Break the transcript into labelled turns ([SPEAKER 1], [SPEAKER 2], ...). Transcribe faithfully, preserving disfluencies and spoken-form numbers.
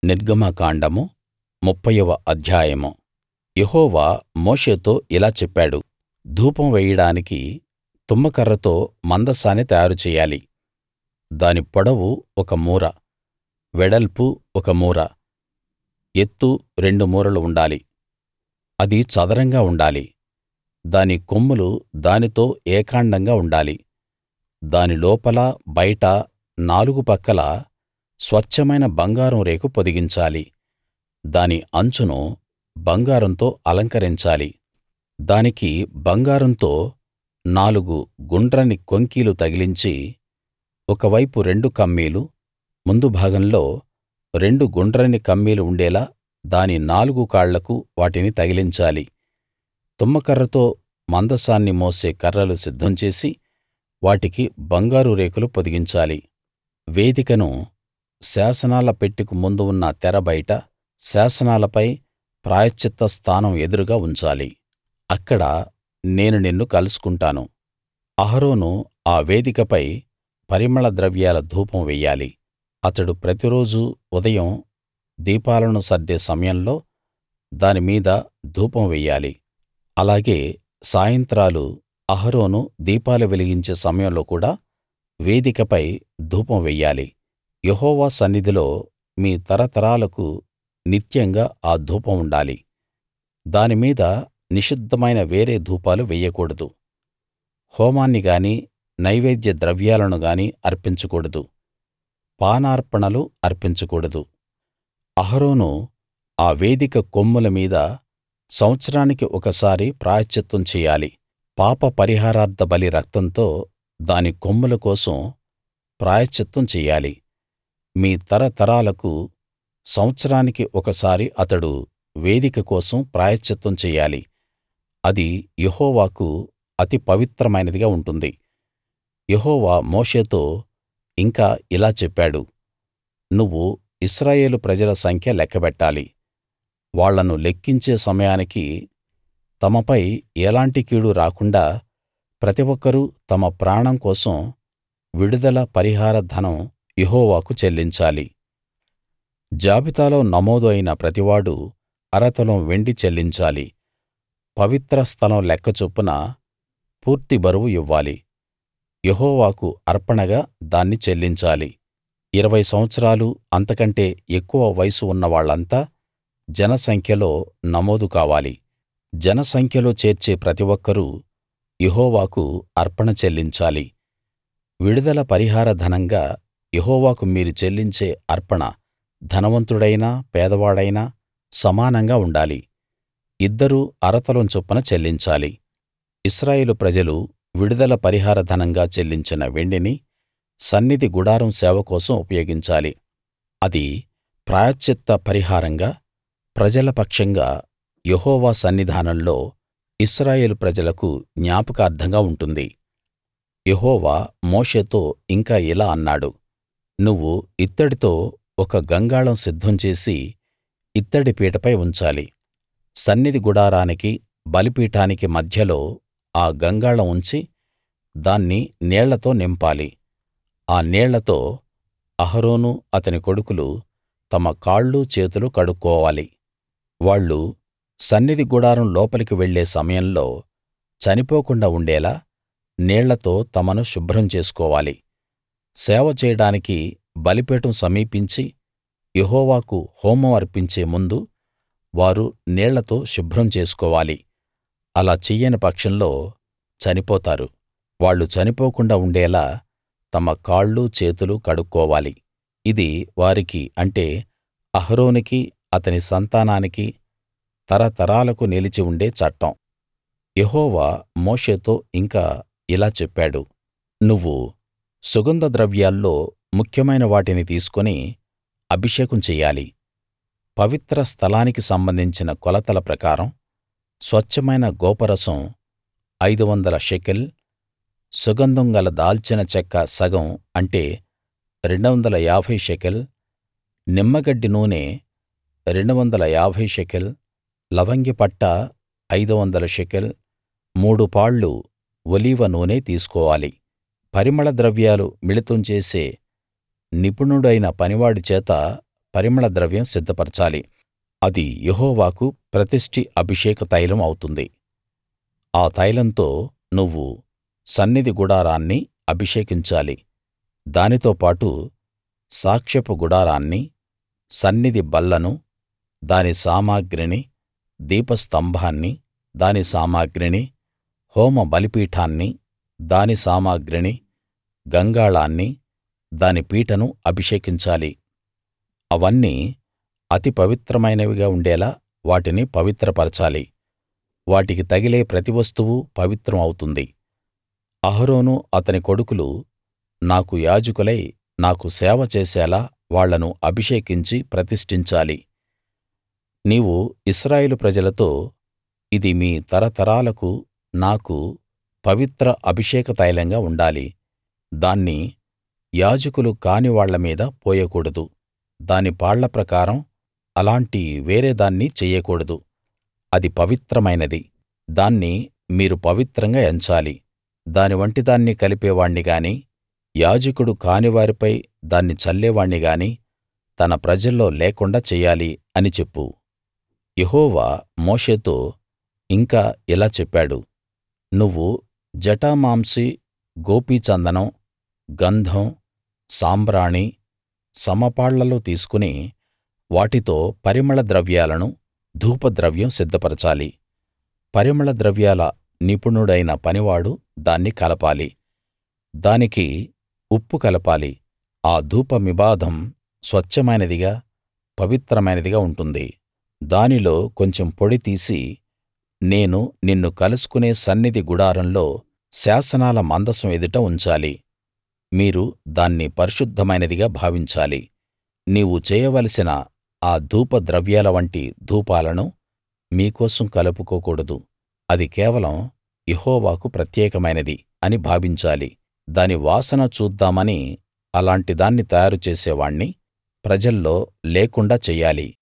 [SPEAKER 1] నిర్గమకాండము ముప్ఫైవ అధ్యాయము యెహోవా మోషేతో ఇలా చెప్పాడు, ధూపం వేయడానికి తుమ్మకర్రతో మందసాన్ని తయారు చెయ్యాలి. దాని పొడవు ఒక మూర, వెడల్పు ఒక మూర, ఎత్తు రెండు మూరలు ఉండాలి. అది చదరంగా ఉండాలి. దాని కొమ్ములు దానితో ఏకాండంగా ఉండాలి. దాని లోపలా బయటా నాలుగు పక్కలా స్వచ్ఛమైన బంగారం రేకు పొదిగించాలి. దాని అంచును బంగారంతో అలంకరించాలి. దానికి బంగారంతో నాలుగు గుండ్రని కొంకీలు తగిలించి, ఒక వైపు రెండు కమ్మీలు, ముందు భాగంలో రెండు గుండ్రని కమ్మీలు ఉండేలా దాని నాలుగు కాళ్లకు వాటిని తగిలించాలి. తుమ్మకర్రతో మందసాన్ని మోసే కర్రలు సిద్ధం చేసి వాటికి బంగారు రేకులు పొదిగించాలి. వేదికను శాసనాల పెట్టెకు ముందు ఉన్న తెర బయట శాసనాలపై ప్రాయశ్చిత్త స్థానం ఎదురుగా ఉంచాలి. అక్కడ నేను నిన్ను కలుసుకుంటాను. అహరోను ఆ వేదికపై పరిమళ ద్రవ్యాల ధూపం వెయ్యాలి. అతడు ప్రతిరోజూ ఉదయం దీపాలను సర్దే సమయంలో దాని మీద ధూపం వెయ్యాలి. అలాగే సాయంత్రాలు అహరోను దీపాలు వెలిగించే సమయంలో కూడా వేదికపై ధూపం వెయ్యాలి. యెహోవా సన్నిధిలో మీ తరతరాలకు నిత్యంగా ఆ ధూపం ఉండాలి. దాని మీద నిషిద్ధమైన వేరే ధూపాలు వెయ్యకూడదు. హోమాన్ని గానీ నైవేద్య ద్రవ్యాలను గానీ అర్పించకూడదు. పానార్పణలు అర్పించకూడదు. అహరోను ఆ వేదిక కొమ్ముల మీద సంవత్సరానికి ఒకసారి ప్రాయశ్చిత్తం చెయ్యాలి. పాప పరిహారార్థ బలి రక్తంతో దాని కొమ్ముల కోసం ప్రాయశ్చిత్తం చెయ్యాలి. మీ తరతరాలకు సంవత్సరానికి ఒకసారి అతడు వేదిక కోసం ప్రాయశ్చిత్తం చెయ్యాలి. అది యెహోవాకు అతి పవిత్రమైనదిగా ఉంటుంది. యెహోవా మోషేతో ఇంకా ఇలా చెప్పాడు, నువ్వు ఇశ్రాయేలు ప్రజల సంఖ్య లెక్కబెట్టాలి. వాళ్ళను లెక్కించే సమయానికి తమపై ఎలాంటి కీడు రాకుండా ప్రతి ఒక్కరూ తమ ప్రాణం కోసం విడుదల పరిహార ధనం యెహోవాకు చెల్లించాలి. జాబితాలో నమోదు అయిన ప్రతివాడూ అరతులం వెండి చెల్లించాలి. పవిత్ర స్థలం లెక్క చొప్పున పూర్తి బరువు ఇవ్వాలి. యెహోవాకు అర్పణగా దాన్ని చెల్లించాలి. ఇరవై సంవత్సరాలు అంతకంటే ఎక్కువ వయసు ఉన్న వాళ్ళంతా జనసంఖ్యలో నమోదు కావాలి. జనసంఖ్యలో చేర్చే ప్రతి ఒక్కరూ యెహోవాకు అర్పణ చెల్లించాలి. విడుదల పరిహార ధనంగా యెహోవాకు మీరు చెల్లించే అర్పణ ధనవంతుడైనా పేదవాడైనా సమానంగా ఉండాలి. ఇద్దరూ అరతులం చొప్పున చెల్లించాలి. ఇశ్రాయేలు ప్రజలు విడుదల పరిహార ధనంగా చెల్లించిన వెండిని సన్నిధి గుడారం సేవ కోసం ఉపయోగించాలి. అది ప్రాయశ్చిత్త పరిహారంగా ప్రజల పక్షంగా యెహోవా సన్నిధానంలో ఇశ్రాయేలు ప్రజలకు జ్ఞాపకార్థంగా ఉంటుంది. యెహోవా మోషేతో ఇంకా ఇలా అన్నాడు, నువ్వు ఇత్తడితో ఒక గంగాళం సిద్ధం చేసి ఇత్తడి పీటపై ఉంచాలి. సన్నిధి గుడారానికి బలిపీఠానికి మధ్యలో ఆ గంగాళం ఉంచి దాన్ని నీళ్లతో నింపాలి. ఆ నీళ్లతో అహరోను అతని కొడుకులు తమ కాళ్ళు చేతులు కడుక్కోవాలి. వాళ్ళు సన్నిధి గుడారం లోపలికి వెళ్ళే సమయంలో చనిపోకుండా ఉండేలా నీళ్లతో తమను శుభ్రం చేసుకోవాలి. సేవ చేయడానికి బలిపీఠం సమీపించి యెహోవాకు హోమం అర్పించే ముందు వారు నీళ్లతో శుభ్రం చేసుకోవాలి. అలా చెయ్యని పక్షంలో చనిపోతారు. వాళ్ళు చనిపోకుండా ఉండేలా తమ కాళ్ళు చేతులు కడుక్కోవాలి. ఇది వారికి అంటే అహరోనుకి అతని సంతానానికి తరతరాలకు నిలిచి ఉండే చట్టం. యెహోవా మోషేతో ఇంకా ఇలా చెప్పాడు, నువ్వు సుగంధ ద్రవ్యాల్లో ముఖ్యమైన వాటిని తీసుకుని అభిషేకం చెయ్యాలి. పవిత్ర స్థలానికి సంబంధించిన కొలతల ప్రకారం స్వచ్ఛమైన గోపరసం ఐదు వందల షెకెల్, సుగంధం గల దాల్చిన చెక్క సగం అంటే రెండు వందల యాభై షెకెల్, నిమ్మగడ్డి నూనె రెండు వందల యాభై షెకెల్, లవంగిపట్ట ఐదు వందల షెకెల్, మూడు పాళ్ళు ఒలీవ నూనె తీసుకోవాలి. పరిమళ ద్రవ్యాలు మిళితం చేసే నిపుణుడైన పనివాడి చేత పరిమళ ద్రవ్యం సిద్ధపరచాలి అది యెహోవాకు ప్రతిష్ఠి అభిషేక తైలం అవుతుంది ఆ తైలంతో నువ్వు సన్నిధి గుడారాన్ని అభిషేకించాలి దానితో పాటు సాక్ష్యపు గుడారాన్ని సన్నిధి బల్లను దాని సామగ్రిని దీపస్తంభాన్ని దాని సామగ్రిని హోమ బలిపీఠాన్ని దాని సామగ్రిని గంగాళాన్ని దాని పీటను అభిషేకించాలి అవన్నీ అతి పవిత్రమైనవిగా ఉండేలా వాటిని పవిత్రపరచాలి వాటికి తగిలే ప్రతి వస్తువూ పవిత్రం అవుతుంది అహరోను అతని కొడుకులు నాకు యాజకులై నాకు సేవ చేసేలా వాళ్ళను అభిషేకించి ప్రతిష్ఠించాలి నీవు ఇశ్రాయేలు ప్రజలతో ఇది మీ తరతరాలకు నాకు పవిత్ర అభిషేక తైలంగా ఉండాలి దాన్ని యాజకులు కాని వాళ్ళ మీద పోయకూడదు దాని పాళ్ళ ప్రకారం అలాంటి వేరే దాన్ని చెయ్యకూడదు అది పవిత్రమైనది దాన్ని మీరు పవిత్రంగా ఎంచాలి దాని వంటి దాన్ని కలిపేవాణ్ణి గాని యాజకుడు కానివారిపై దాన్ని చల్లేవాణ్ణి గాని తన ప్రజల్లో లేకుండా చెయ్యాలి అని చెప్పు యెహోవా మోషేతో ఇంకా ఇలా చెప్పాడు నువ్వు జటామాంసి గోపీచందనం గంధం సాంబ్రాణి సమపాళ్ళలో తీసుకుని వాటితో పరిమళ ద్రవ్యాలను ధూపద్రవ్యం సిద్ధపరచాలి పరిమళ ద్రవ్యాల నిపుణుడైన పనివాడు దాన్ని కలపాలి దానికి ఉప్పు కలపాలి ఆ ధూపమిబాధం స్వచ్ఛమైనదిగా పవిత్రమైనదిగా ఉంటుంది దానిలో కొంచెం పొడి తీసి నేను నిన్ను కలుసుకునే సన్నిధి గుడారంలో శాసనాల మందసం ఎదుట ఉంచాలి మీరు దాన్ని పరిశుద్ధమైనదిగా భావించాలి నీవు చేయవలసిన ఆ ధూప ద్రవ్యాల వంటి ధూపాలను మీకోసం కలుపుకోకూడదు అది కేవలం యెహోవాకు ప్రత్యేకమైనది అని భావించాలి దాని వాసన చూద్దామని అలాంటి దాన్ని తయారు చేసేవాణ్ణి ప్రజల్లో లేకుండా చెయ్యాలి